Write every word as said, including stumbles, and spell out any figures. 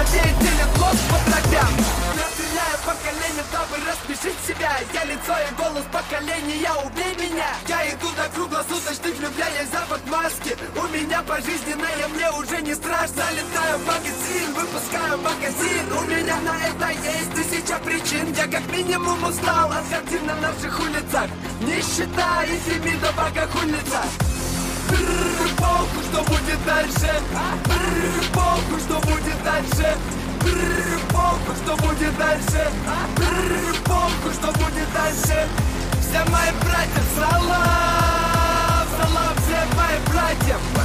людей делят мозг по дробям. Разделяю поколение, дабы распишить себя. Я лицо и голос поколения, убей меня. Я иду до круглосуточных, влюбляясь запах маски. У меня пожизненное, мне уже не страшно. Летаю в магазин, выпускаю магазин. У меня на это есть тысяча причин. Я как минимум устал от картин на наших улицах. Нищета и фемида богохульница. Бррр, похуй, что будет дальше. Бррр, похуй, что будет дальше. Бррр, похуй, что будет дальше. Бррр, похуй, что будет дальше. Все мои братья, салам, салам всем моим братьям.